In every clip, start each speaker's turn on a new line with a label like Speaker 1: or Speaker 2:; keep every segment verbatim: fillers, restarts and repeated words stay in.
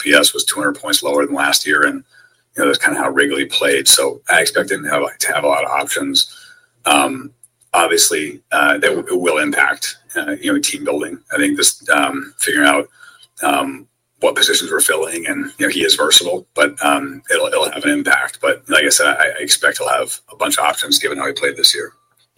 Speaker 1: P S was two hundred points lower than last year, and you know that's kind of how Wrigley played. So I expect him to have, like, to have a lot of options. Um, obviously, uh, that w- will impact uh, you know team building. I think this um, figuring out um, what positions we're filling, and you know he is versatile, but um, it'll it'll have an impact. But like I said, I, I expect he'll have a bunch of options given how he played this year.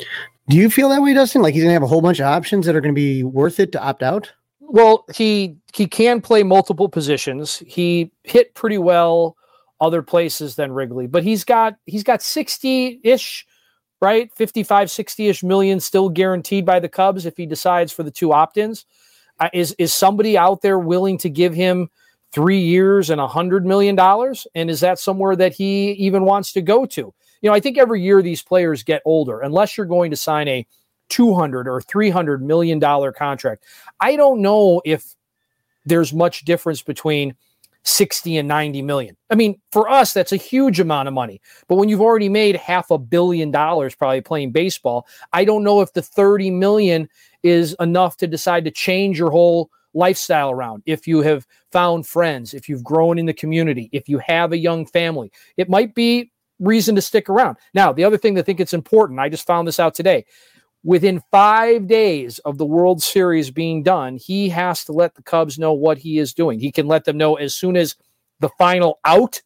Speaker 2: Do you feel that way, Dustin? Like he's going to have a whole bunch of options that are going to be worth it to opt out?
Speaker 3: Well, he he can play multiple positions. He hit pretty well other places than Wrigley, but he's got he's got sixty-ish, right? fifty-five, sixty-ish million still guaranteed by the Cubs if he decides for the two opt-ins. Uh, is is somebody out there willing to give him three years and one hundred million dollars? And is that somewhere that he even wants to go to? You know, I think every year these players get older, unless you're going to sign a two hundred or three hundred million dollars contract. I don't know if there's much difference between sixty and ninety million. I mean, for us, that's a huge amount of money. But when you've already made half a billion dollars probably playing baseball, I don't know if the thirty million is enough to decide to change your whole lifestyle around. If you have found friends, if you've grown in the community, if you have a young family, it might be reason to stick around. Now, the other thing that I think it's important, I just found this out today. Within five days of the World Series being done, he has to let the Cubs know what he is doing. He can let them know as soon as the final out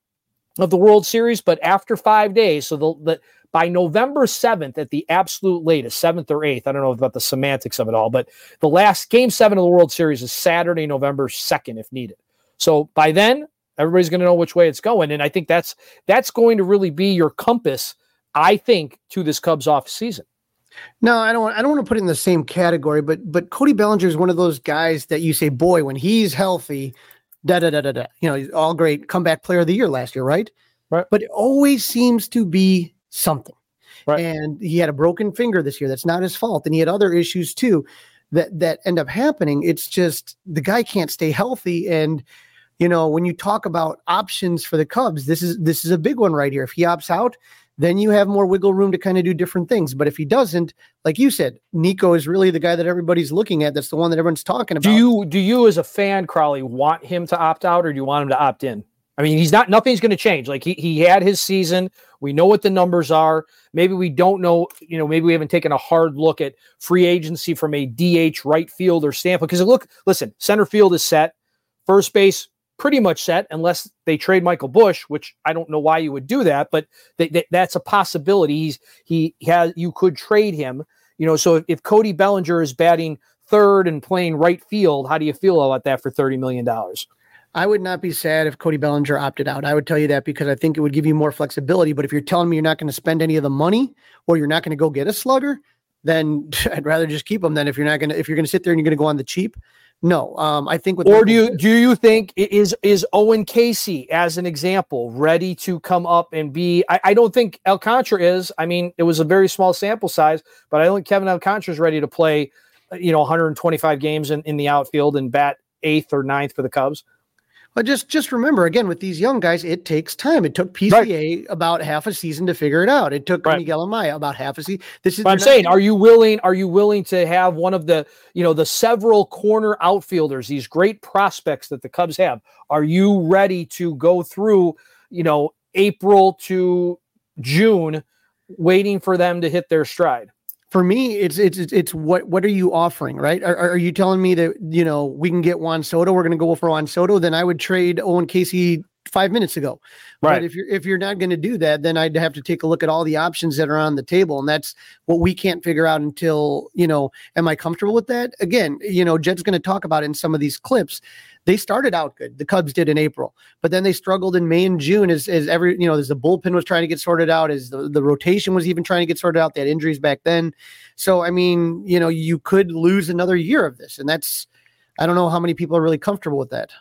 Speaker 3: of the World Series, but after five days, so the, the by November seventh at the absolute latest, seventh or eighth, I don't know about the semantics of it all, but the last game seven of the World Series is Saturday, November second, if needed. So by then, everybody's going to know which way it's going, and I think that's that's going to really be your compass, I think, to this Cubs off season.
Speaker 2: No, I don't want, I don't want to put it in the same category, but but Cody Bellinger is one of those guys that you say, boy, when he's healthy, da da da da da. You know, he's all great, comeback player of the year last year, right?
Speaker 3: Right.
Speaker 2: But it always seems to be something.
Speaker 3: Right.
Speaker 2: And he had a broken finger this year. That's not his fault. And he had other issues too that that end up happening. It's just the guy can't stay healthy. And you know, when you talk about options for the Cubs, this is this is a big one right here. If he opts out, then you have more wiggle room to kind of do different things. But if he doesn't, like you said, Nico is really the guy that everybody's looking at. That's the one that everyone's talking about.
Speaker 3: Do you, do you as a fan, Crowley, want him to opt out or do you want him to opt in? I mean, he's not, nothing's going to change. Like he, he had his season. We know what the numbers are. Maybe we don't know, you know, maybe we haven't taken a hard look at free agency from a D H right fielder standpoint. Because look, listen, center field is set. First base, pretty much set unless they trade Michael Busch, which I don't know why you would do that, but th- th- that's a possibility. He's, he has, you could trade him, you know, so if, if Cody Bellinger is batting third and playing right field, how do you feel about that for thirty million dollars?
Speaker 2: I would not be sad if Cody Bellinger opted out. I would tell you that because I think it would give you more flexibility. But if you're telling me you're not going to spend any of the money or you're not going to go get a slugger, then I'd rather just keep him than if you're not going to, if you're going to sit there and you're going to go on the cheap. No, um, I think with
Speaker 3: or do you do you think is is Owen Casey as an example ready to come up and be? I, I don't think Alcantara is. I mean, it was a very small sample size, but I don't think Kevin Alcantara is ready to play, you know, one hundred twenty-five games in, in the outfield and bat eighth or ninth for the Cubs.
Speaker 2: But just, just remember, again, with these young guys, it takes time. It took P C A right. about half a season to figure it out. It took right. Miguel Amaya about half a season. This is.
Speaker 3: But I'm saying, not- are you willing? Are you willing to have one of the, you know, the several corner outfielders, these great prospects that the Cubs have? Are you ready to go through, you know, April to June, waiting for them to hit their stride?
Speaker 2: For me, it's it's it's what what are you offering, right? Are, are you telling me that, you know, we can get Juan Soto? We're going to go for Juan Soto. Then I would trade Owen Casey five minutes ago.
Speaker 3: Right.
Speaker 2: But if you're if you're not going to do that, then I'd have to take a look at all the options that are on the table, and that's what we can't figure out until, you know, am I comfortable with that? Again, you know, Jed's going to talk about in some of these clips. They started out good. The Cubs did in April, but then they struggled in May and June as, as every, you know, as the bullpen was trying to get sorted out, as the, the rotation was even trying to get sorted out. They had injuries back then. So, I mean, you know, you could lose another year of this, and that's, I don't know how many people are really comfortable with that.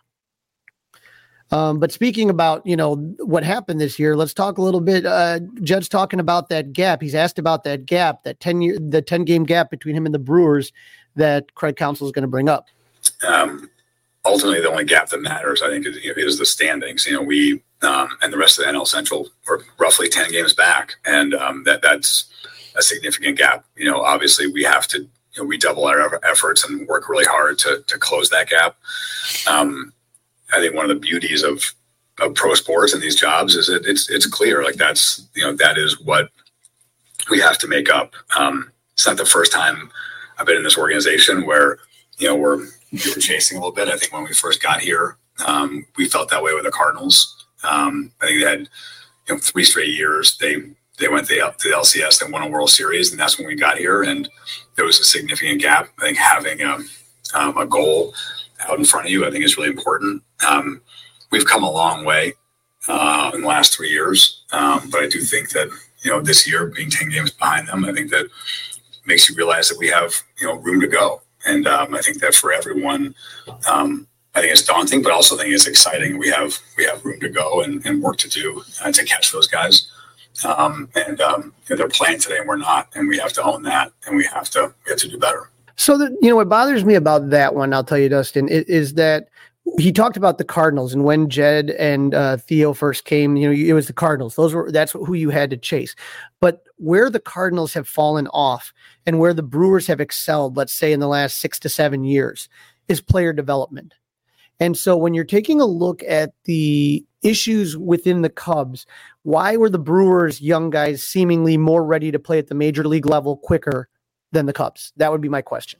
Speaker 2: Um, but speaking about, you know, what happened this year, let's talk a little bit. Uh, Jed's talking about that gap. He's asked about that gap, that ten year, the ten game gap between him and the Brewers that Craig Counsell is going to bring up.
Speaker 1: Um, ultimately, the only gap that matters, I think, is, you know, is the standings. You know, we um, and the rest of the N L Central are roughly ten games back, and um, that that's a significant gap. You know, obviously, we have to, you know, redouble our efforts and work really hard to to close that gap. Um, I think one of the beauties of of pro sports and these jobs is that it's it's clear, like that's, you know, that is what we have to make up. Um, it's not the first time I've been in this organization where, you know, we're, we're chasing a little bit. I think when we first got here, um, we felt that way with the Cardinals. Um, I think they had, you know, three straight years. They they went to the, to the L C S and won a World Series, and that's when we got here. And there was a significant gap. I think having a, um, a goal out in front of you, I think, is really important. Um, we've come a long way uh, in the last three years, um, but I do think that, you know, this year being ten games behind them, I think that makes you realize that we have, you know, room to go. And um, I think that for everyone, um, I think it's daunting, but also I think it's exciting. We have we have room to go and, and work to do uh, to catch those guys. Um, and um, you know, they're playing today and we're not, and we have to own that, and we have to we have to do better.
Speaker 2: So that, you know, what bothers me about that one, I'll tell you, Dustin, is, is that he talked about the Cardinals, and when Jed and uh, Theo first came, you know, it was the Cardinals. Those were that's who you had to chase. But where the Cardinals have fallen off and where the Brewers have excelled, let's say in the last six to seven years, is player development. And so when you're taking a look at the issues within the Cubs, why were the Brewers young guys seemingly more ready to play at the major league level quicker than the Cubs? That would be my question.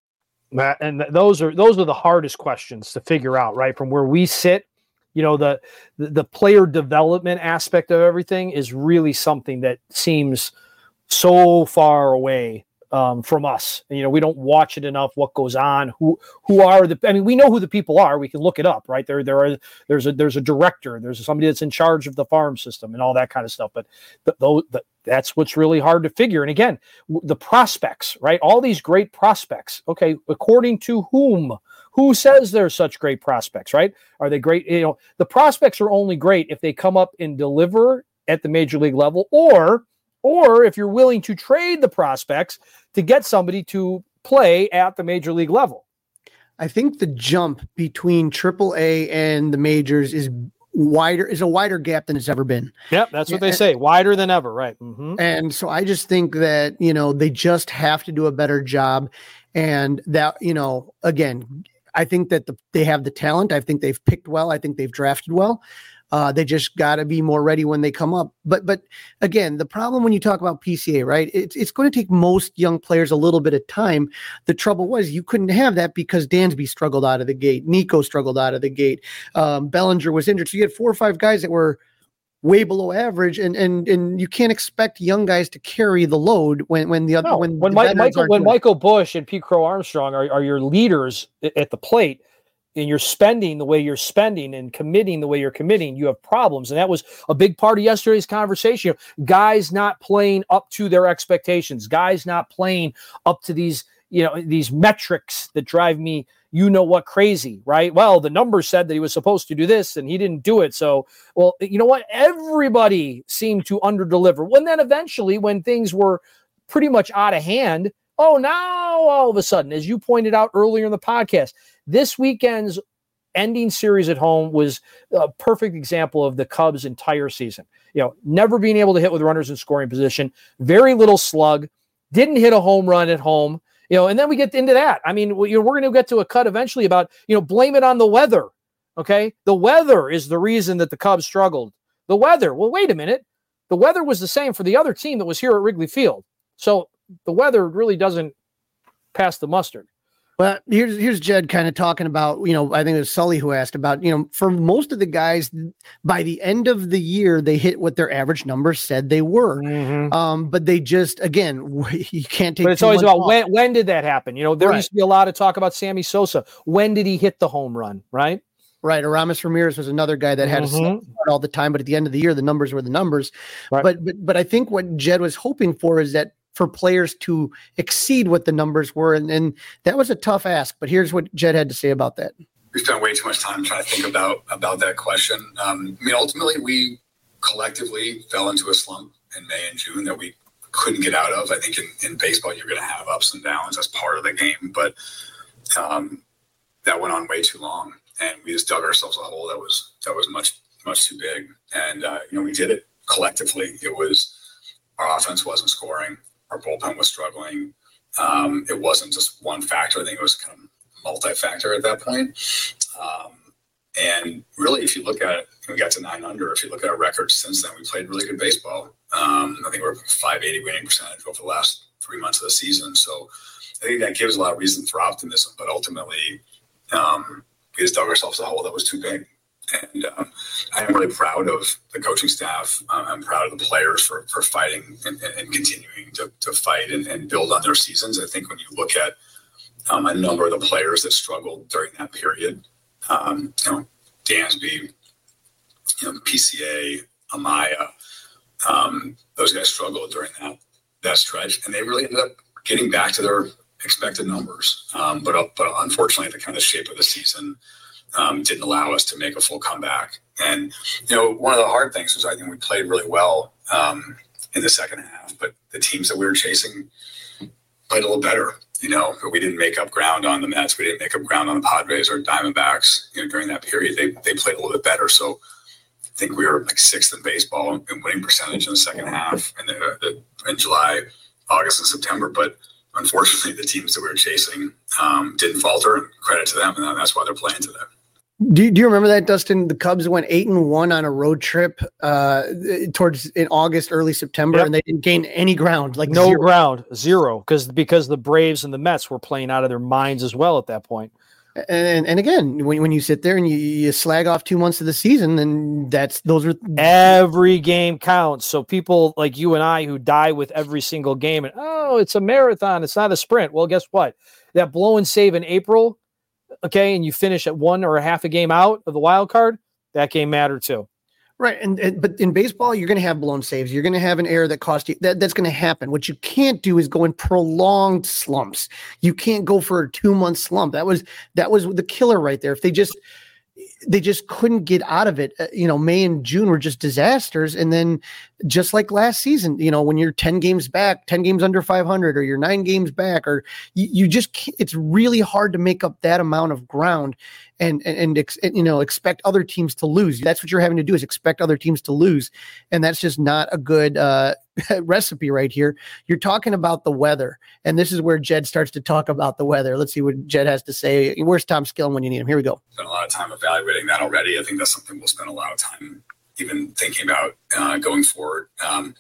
Speaker 3: And th- those are those are the hardest questions to figure out, right? From where we sit, you know, the, the the player development aspect of everything is really something that seems so far away um, from us. And, you know, we don't watch it enough. What goes on? Who who are the? I mean, we know who the people are. We can look it up, right? There there are there's a there's a director. There's somebody that's in charge of the farm system and all that kind of stuff. But the, the, the that's what's really hard to figure. And again, the prospects, right? All these great prospects. Okay, according to whom? Who says they're such great prospects, right? Are they great? You know, the prospects are only great if they come up and deliver at the major league level, or or if you're willing to trade the prospects to get somebody to play at the major league level.
Speaker 2: I think the jump between triple A and the majors is wider is a wider gap than it's ever been.
Speaker 3: Yep, that's what they say. Wider than ever, right? Mm-hmm.
Speaker 2: And so I just think that, you know, they just have to do a better job. And that, you know, again, I think that the, they have the talent. I think they've picked well. I think they've drafted well. Uh, they just got to be more ready when they come up. But but again, the problem when you talk about P C A, right? It's it's going to take most young players a little bit of time. The trouble was you couldn't have that because Dansby struggled out of the gate. Nico struggled out of the gate. Um, Bellinger was injured. So you had four or five guys that were way below average, and and and you can't expect young guys to carry the load when when the other
Speaker 3: no,
Speaker 2: when
Speaker 3: when
Speaker 2: the
Speaker 3: Mike, Michael when
Speaker 2: doing.
Speaker 3: Michael Busch and Pete Crow Armstrong are, are your leaders at the plate, and you're spending the way you're spending and committing the way you're committing, you have problems. And that was a big part of yesterday's conversation. You know, guys not playing up to their expectations, guys not playing up to these, you know, these metrics that drive me, you know what, crazy, right? Well, the numbers said that he was supposed to do this and he didn't do it. So, well, you know what? Everybody seemed to underdeliver. When then eventually, when things were pretty much out of hand, oh, now all of a sudden, as you pointed out earlier in the podcast, this weekend's ending series at home was a perfect example of the Cubs' entire season. You know, never being able to hit with runners in scoring position, very little slug, didn't hit a home run at home. You know, and then we get into that. I mean, you know, we're going to get to a cut eventually about, you know, blame it on the weather. Okay, the weather is the reason that the Cubs struggled. The weather. Well, wait a minute. The weather was the same for the other team that was here at Wrigley Field. So the weather really doesn't pass the mustard.
Speaker 2: Well, here's here's Jed kind of talking about, you know, I think it was Sully who asked about, you know, for most of the guys, by the end of the year, they hit what their average numbers said they were. Mm-hmm. Um, but they just, again, you can't take.
Speaker 3: But it's always about when, when did that happen? You know, there right. used to be a lot of talk about Sammy Sosa. When did he hit the home run? Right.
Speaker 2: Right. Aramis Ramirez was another guy that had mm-hmm. a start all the time, but at the end of the year, the numbers were the numbers. Right. But, but, but I think what Jed was hoping for is that for players to exceed what the numbers were. And, and that was a tough ask, but here's what Jed had to say about that.
Speaker 1: We spent way too much time trying to think about, about that question. Um, I mean, ultimately we collectively fell into a slump in May and June that we couldn't get out of. I think in, in baseball, you're going to have ups and downs as part of the game, but um, that went on way too long. And we just dug ourselves a hole that was, that was much, much too big. And, uh, you know, we did it collectively. It was, our offense wasn't scoring. Our bullpen was struggling. Um, it wasn't just one factor. I think it was kind of multi-factor at that point. Um, And really, if you look at it, we got to nine under. If you look at our records since then, we played really good baseball. Um, I think we're five eighty winning percentage over the last three months of the season. So I think that gives a lot of reason for optimism. But ultimately, um, we just dug ourselves a hole that was too big. And um, I'm really proud of the coaching staff. Uh, I'm proud of the players for for fighting and, and continuing to, to fight and, and build on their seasons. I think when you look at um, a number of the players that struggled during that period, um, you know, Dansby, you know, P C A, Amaya, um, those guys struggled during that that stretch, and they really ended up getting back to their expected numbers. Um, but, but unfortunately, the kind of shape of the season um, didn't allow us to make a full comeback. And, you know, one of the hard things was I think we played really well um, in the second half, but the teams that we were chasing played a little better. You know, we didn't make up ground on the Mets. We didn't make up ground on the Padres or Diamondbacks. You know, during that period, they they played a little bit better. So I think we were like sixth in baseball in winning percentage in the second half in, the, the, in July, August, and September. But unfortunately, the teams that we were chasing um, didn't falter. Credit to them, and that's why they're playing today.
Speaker 2: Do, do you remember that, Dustin? The Cubs went eight and one on a road trip uh, towards in August, early September, yep. and they didn't gain any ground, like
Speaker 3: no
Speaker 2: zero.
Speaker 3: ground, zero, because because the Braves and the Mets were playing out of their minds as well at that point.
Speaker 2: And and again, when when you sit there and you, you slag off two months of the season, then that's those are
Speaker 3: every game counts. So people like you and I who die with every single game, and oh, it's a marathon, it's not a sprint. Well, guess what? That blow and save in April. Okay, and you finish at one or a half a game out of the wild card, that game mattered too.
Speaker 2: Right, and, and but in baseball, you're going to have blown saves. You're going to have an error that cost you. That, that's going to happen. What you can't do is go in prolonged slumps. You can't go for a two month slump. That was that was the killer right there. If they just they just couldn't get out of it. Uh, you know, May and June were just disasters, and then just like last season, you know, when you're ten games back, ten games under five hundred, or you're nine games back, or you, you just can't, it's really hard to make up that amount of ground and and, and ex, you know expect other teams to lose. That's what you're having to do, is expect other teams to lose, and that's just not a good uh, recipe right here. You're talking about the weather, and this is where Jed starts to talk about the weather. Let's see what Jed has to say. Where's Tom Skillen when you need him? Here we go.
Speaker 1: Spent a lot of time evaluating that already. I think that's something we'll spend a lot of time even thinking about uh, going forward. Um,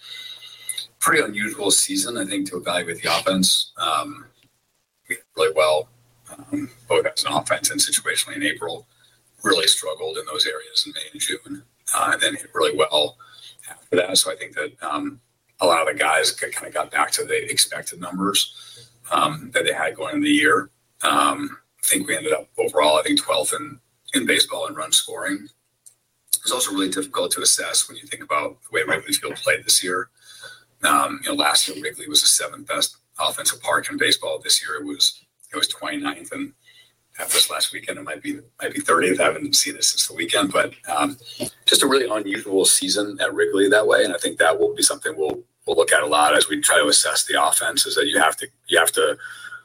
Speaker 1: pretty unusual season, I think, to evaluate the offense. Um, we did really well, um, both as an offense and situationally in April. Really struggled in those areas in May and June, uh, and then hit really well after that. So I think that um, a lot of the guys kind of got back to the expected numbers um, that they had going into the year. Um, I think we ended up overall, I think, twelfth in, in baseball in run scoring. It's also really difficult to assess when you think about the way Wrigley Field played this year. Um, you know, last year Wrigley was the seventh best offensive park in baseball. This year it was it was twenty-ninth, and after this last weekend it might be might be thirtieth. I haven't seen it since the weekend, but um, just a really unusual season at Wrigley that way. And I think that will be something we'll we'll look at a lot as we try to assess the offense. Is that you have to you have to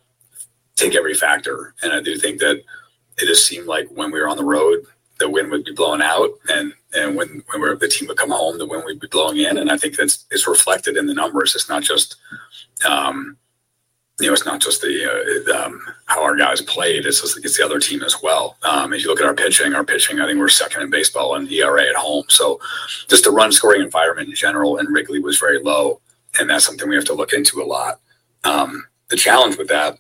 Speaker 1: take every factor, and I do think that it just seemed like when we were on the road, the wind would be blowing out, and and when when we're, the team would come home, the wind would be blowing in, and I think that's it's reflected in the numbers. It's not just, um, you know, it's not just the uh, um, how our guys played. It's just, it's the other team as well. Um, as you look at our pitching, our pitching, I think we're second in baseball in E R A at home. So just the run scoring environment in general, and Wrigley was very low, and that's something we have to look into a lot. Um, the challenge with that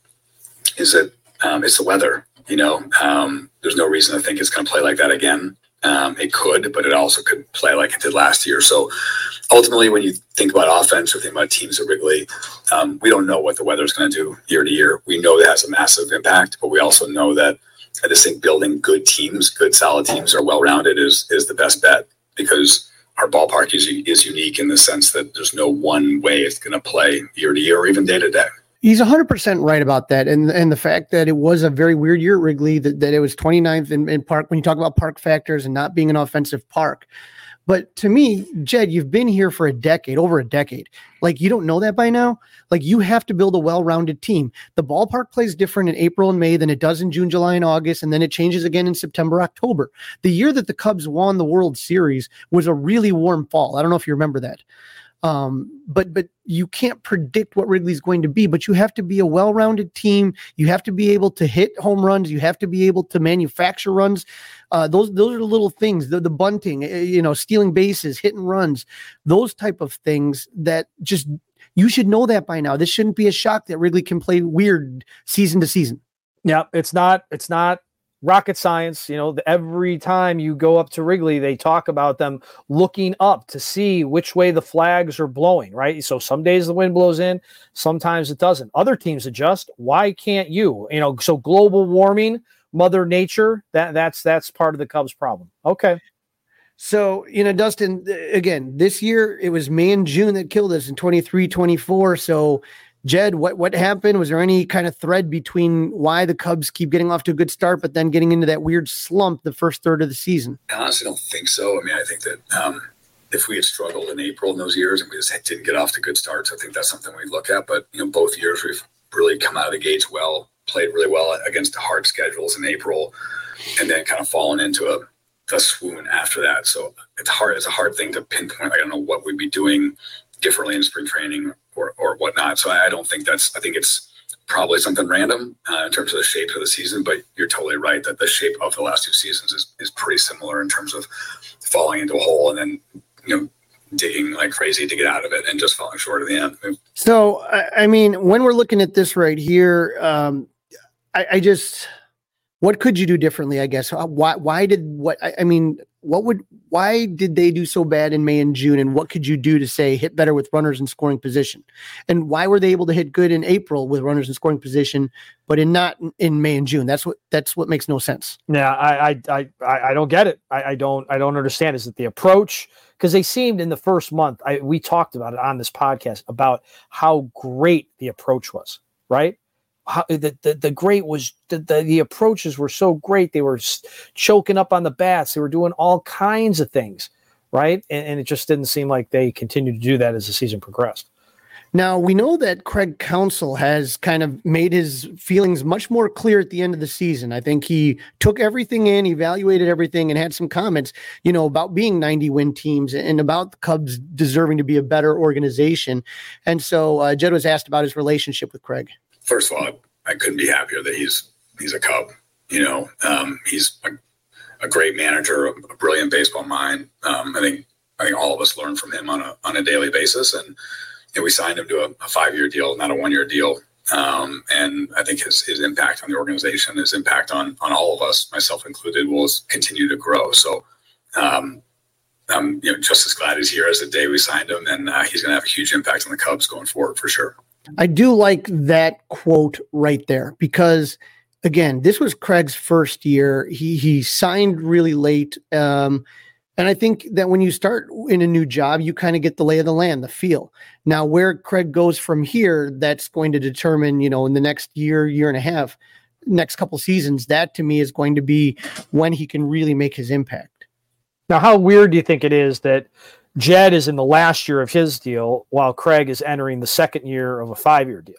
Speaker 1: is that um, it's the weather. You know, um, there's no reason to think it's going to play like that again. Um, it could, but it also could play like it did last year. So ultimately, when you think about offense or think about teams at Wrigley, um, we don't know what the weather is going to do year to year. We know that has a massive impact, but we also know that I just think building good teams, good solid teams are well-rounded is is the best bet, because our ballpark is, is unique in the sense that there's no one way it's going to play year to year or even day to day.
Speaker 2: He's one hundred percent right about that. And and the fact that it was a very weird year at Wrigley, that, that it was twenty-ninth in, in park, when you talk about park factors and not being an offensive park. But to me, Jed, you've been here for a decade, over a decade. Like, you don't know that by now? Like, you have to build a well-rounded team. The ballpark plays different in April and May than it does in June, July, and August, and then it changes again in September, October. The year that the Cubs won the World Series was a really warm fall. I don't know if you remember that. Um, but but you can't predict what Wrigley's going to be, but you have to be a well-rounded team. You have to be able to hit home runs. You have to be able to manufacture runs. Uh, those those are the little things, the, the bunting, you know, stealing bases, hitting runs, those type of things that just, you should know that by now. This shouldn't be a shock that Wrigley can play weird season to season.
Speaker 3: Yeah, it's not, it's not rocket science. You know, the, every time you go up to Wrigley, they talk about them looking up to see which way the flags are blowing, right? So some days the wind blows in, sometimes it doesn't. Other teams adjust. Why can't you? You know, so global warming, Mother Nature, that that's that's part of the Cubs' problem. Okay.
Speaker 2: So, you know, Dustin, again, this year it was May and June that killed us in twenty-three twenty-four. So, Jed, what, what happened? Was there any kind of thread between why the Cubs keep getting off to a good start, but then getting into that weird slump the first third of the season?
Speaker 1: I honestly don't think so. I mean, I think that um, if we had struggled in April in those years and we just didn't get off to good starts, I think that's something we look at. But, you know, both years we've really come out of the gates well, played really well against the hard schedules in April, and then kind of fallen into a, a swoon after that. So it's hard. It's a hard thing to pinpoint. I don't know what we'd be doing differently in spring training or, or whatnot. So I don't think that's, I think it's probably something random uh, in terms of the shape of the season, but you're totally right that the shape of the last two seasons is, is pretty similar in terms of falling into a hole and then, you know, digging like crazy to get out of it and just falling short at the end.
Speaker 2: So, I mean, when we're looking at this right here, um, I, I just, what could you do differently? I guess why? Why did what? I, I mean, what would? Why did they do so bad in May and June? And what could you do to say hit better with runners in scoring position? And why were they able to hit good in April with runners in scoring position, but in not in May and June? That's what that's what makes no sense.
Speaker 3: Yeah, I I I I don't get it. I, I don't I don't understand. Is it the approach? Because they seemed in the first month. I we talked about it on this podcast about how great the approach was. Right. How, the, the the great was the, the the approaches were so great. They were choking up on the bats. They were doing all kinds of things, right? And, and it just didn't seem like they continued to do that as the season progressed.
Speaker 2: Now, we know that Craig Counsell has kind of made his feelings much more clear at the end of the season. I think he took everything in, evaluated everything, and had some comments, you know, about being ninety win teams and about the Cubs deserving to be a better organization. And so uh, Jed was asked about his relationship with Craig.
Speaker 1: First of all, I couldn't be happier that he's he's a Cub. You know, um, he's a, a great manager, a, a brilliant baseball mind. Um, I think I think all of us learn from him on a on a daily basis, and, and we signed him to a, a five year deal, not a one year deal. Um, and I think his his impact on the organization, his impact on on all of us, myself included, will continue to grow. So. Um, I'm you know just as glad he's here as the day we signed him, and uh, he's going to have a huge impact on the Cubs going forward for sure.
Speaker 2: I do like that quote right there because, again, this was Craig's first year. He he signed really late, um, and I think that when you start in a new job, you kind of get the lay of the land, the feel. Now, where Craig goes from here, that's going to determine, you know, in the next year, year and a half, next couple seasons. That to me is going to be when he can really make his impact.
Speaker 3: Now, how weird do you think it is that Jed is in the last year of his deal while Craig is entering the second year of a five-year deal?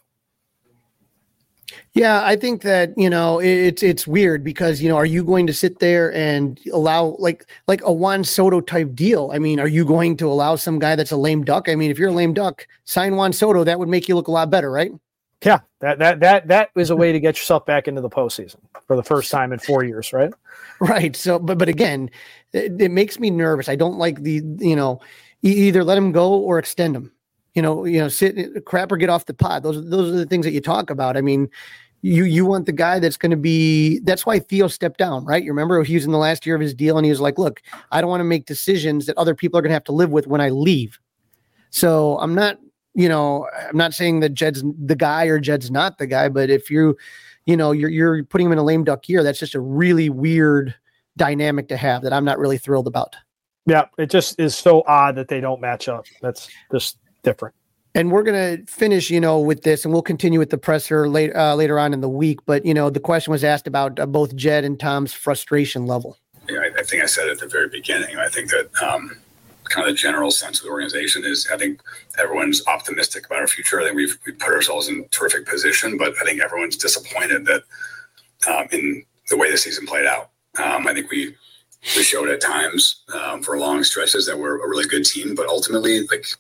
Speaker 2: Yeah, I think that, you know, it's it's weird because, you know, are you going to sit there and allow like like a Juan Soto type deal? I mean, are you going to allow some guy that's a lame duck? I mean, if you're a lame duck, sign Juan Soto. That would make you look a lot better, right?
Speaker 3: Yeah, that that that that is a way to get yourself back into the postseason for the first time in four years, right?
Speaker 2: Right. So, but but again, it, it makes me nervous. I don't like the, you know, either let him go or extend him. You know, you know, sit crap or get off the pot. Those those are the things that you talk about. I mean, you you want the guy that's going to be. That's why Theo stepped down, right? You remember he was in the last year of his deal, and he was like, "Look, I don't want to make decisions that other people are going to have to live with when I leave." So I'm not. You know, I'm not saying that Jed's the guy or Jed's not the guy, but if you, you know, you're you're putting him in a lame duck year, that's just a really weird dynamic to have that I'm not really thrilled about.
Speaker 3: Yeah, it just is so odd that they don't match up. That's just different.
Speaker 2: And we're going to finish, you know, with this, and we'll continue with the presser later uh, later on in the week. But, you know, the question was asked about uh, both Jed and Tom's frustration level.
Speaker 1: Yeah, I, I think I said at the very beginning, I think that um, kind of the general sense of the organization is I think everyone's optimistic about our future. I think we've, we've put ourselves in a terrific position, but I think everyone's disappointed that um, in the way the season played out. Um, I think we we showed at times um, for long stretches that we're a really good team, but ultimately, like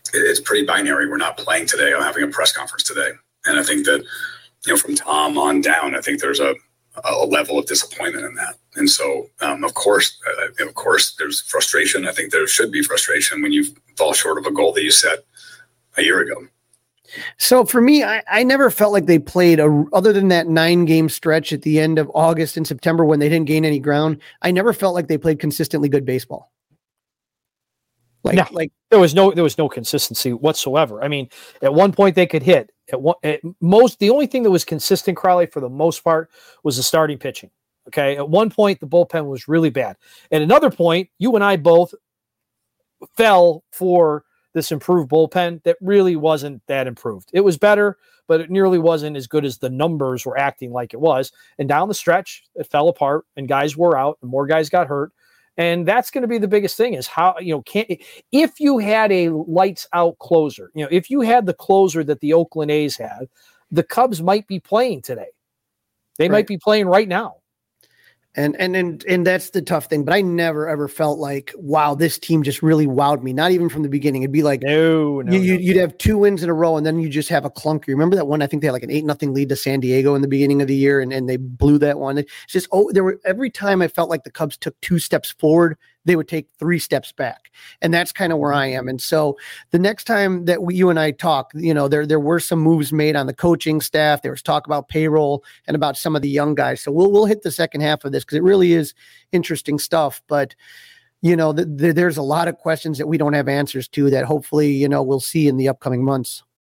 Speaker 1: it's pretty binary. We're not playing today. I'm having a press conference today. And I think that, you know, from Tom on down, I think there's a, a level of disappointment in that. And so, um, of course, uh, of course, there's frustration. I think there should be frustration when you fall short of a goal that you set a year ago.
Speaker 2: So for me, I, I never felt like they played a, other than that nine game stretch at the end of August and September when they didn't gain any ground. I never felt like they played consistently good baseball. Like,
Speaker 3: no,
Speaker 2: like
Speaker 3: there was no, there was no consistency whatsoever. I mean, at one point they could hit at one, at most, the only thing that was consistent, Crowley, for the most part was the starting pitching. Okay. At one point, the bullpen was really bad. At another point, you and I both fell for this improved bullpen that really wasn't that improved. It was better, but it nearly wasn't as good as the numbers were acting like it was. And down the stretch, it fell apart and guys were out and more guys got hurt. And that's going to be the biggest thing is how, you know, can't, if you had a lights out closer, you know, if you had the closer that the Oakland A's had, the Cubs might be playing today. They right. might be playing right now.
Speaker 2: And, and, and, and that's the tough thing, but I never ever felt like, wow, this team just really wowed me. Not even from the beginning. It'd be like,
Speaker 3: no, no,
Speaker 2: you,
Speaker 3: no.
Speaker 2: you'd have two wins in a row and then you just have a clunker. Remember that one? I think they had like an eight, nothing lead to San Diego in the beginning of the year. And, and they blew that one. It's just, oh, there were every time I felt like the Cubs took two steps forward, they would take three steps back. And that's kind of where I am. And so the next time that we, you and I talk, you know, there, there were some moves made on the coaching staff. There was talk about payroll and about some of the young guys. So we'll, we'll hit the second half of this because it really is interesting stuff. But, you know, the, the, there's a lot of questions that we don't have answers to that hopefully, you know, we'll see in the upcoming months.